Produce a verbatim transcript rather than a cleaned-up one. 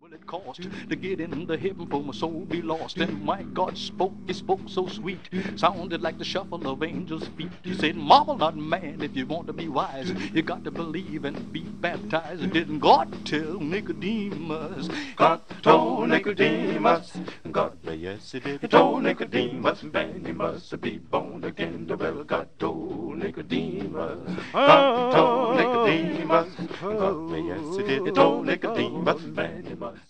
Well, it cost to get into heaven for my soul be lost. And my God spoke, he spoke so sweet. Sounded like the shuffle of angels' feet. He said, marvel not, man, if you want to be wise. You got to believe and be baptized. Didn't God tell Nicodemus? God told Nicodemus. God, yes, he did. He told Nicodemus, man, you must be born again. Well, God told Nicodemus. God told Nicodemus. God, yes, he did. He told Nicodemus, man, you must